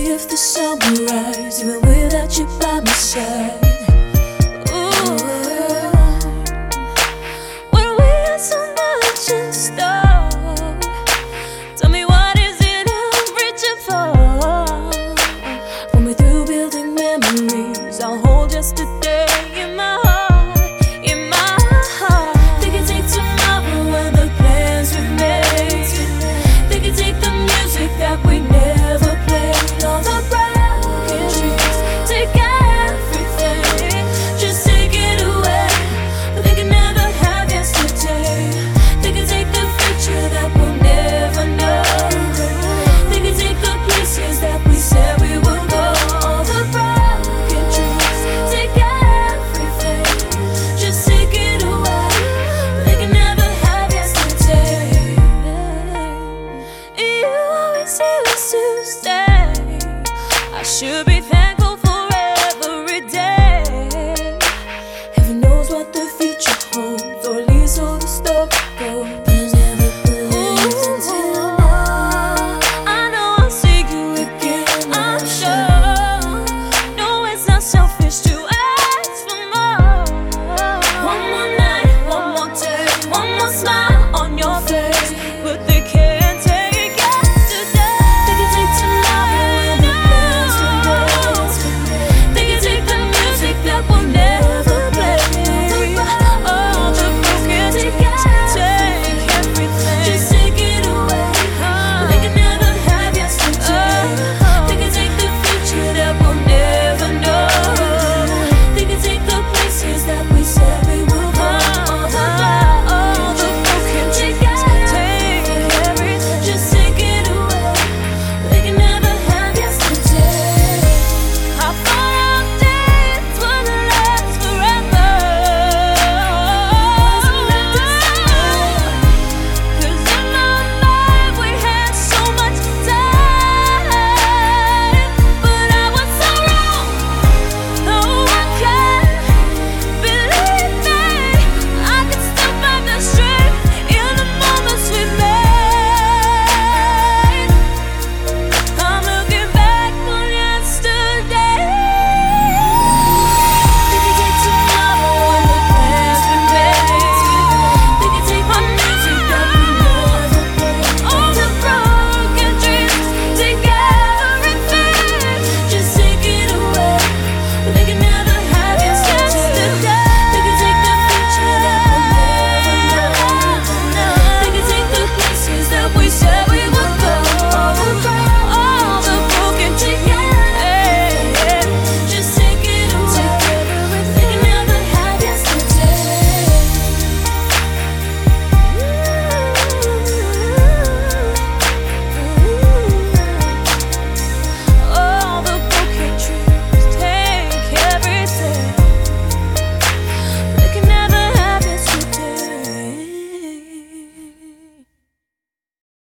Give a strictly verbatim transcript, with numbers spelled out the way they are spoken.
if the sun will rise, even without you by my side. Ooh, when we had so much in store, tell me what is it I'm reaching for? When we're through building memories, I'll hold yesterday in my heart, in my heart. They can take tomorrow and the plans we made. They can take the music that we never played, all the broken dreams, take everything, just take it away. But they can never have yesterday. They can take the future that we'll never know. They can take the places that we said we would go, all the broken dreams, take everything, just take it away. But they can never have yesterday. You always used to stay. I should be thankful for every day. Heaven knows what the future holds, or at least so the story goes. But I never believed until now. I know I'll see you again, I'm sure. No, it's not selfish to